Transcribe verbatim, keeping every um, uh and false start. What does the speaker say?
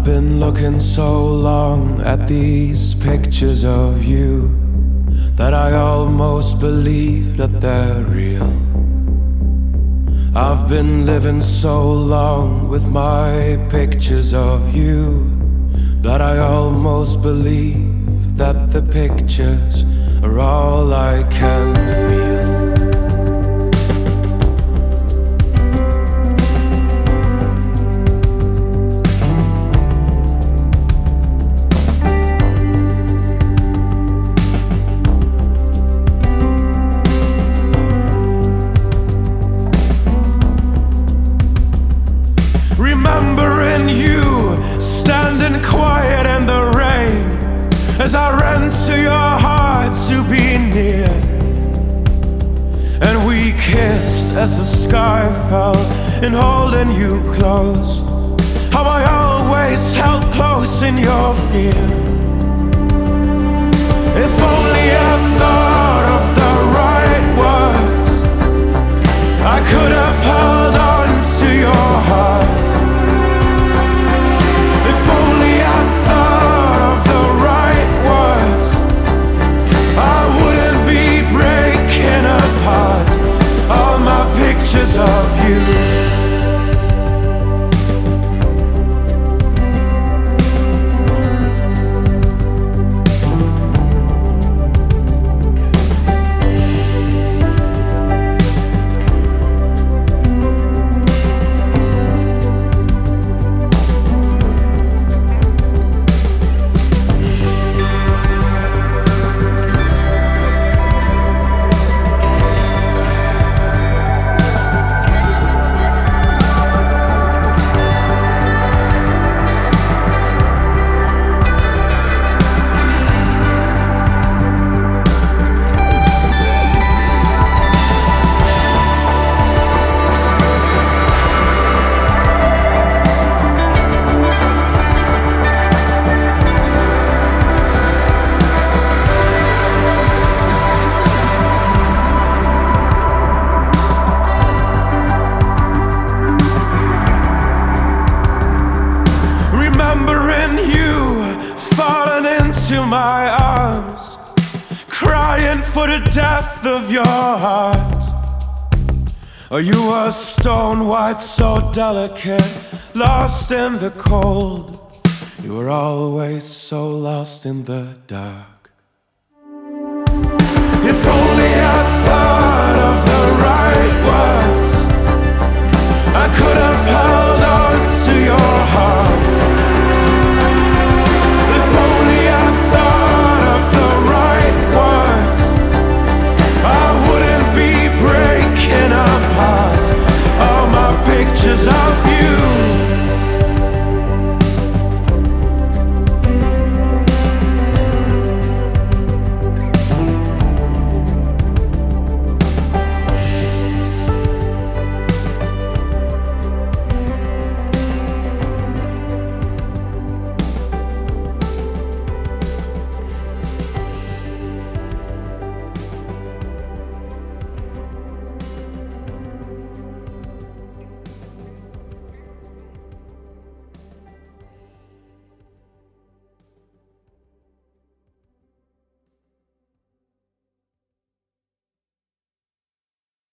I've been looking so long at these pictures of you that I almost believe that they're real. I've been living so long with my pictures of you that I almost believe that the pictures are all I can feel. Remembering you standing quiet in the rain as I ran to your heart to be near, and we kissed as the sky fell in holding you close. How I always held close in your fear. If only I thought of the right words, I could have held on to your heart. Pictures of you. To my arms, crying for the death of your heart. Oh, you were stone white, so delicate, lost in the cold. You were always so lost in the dark.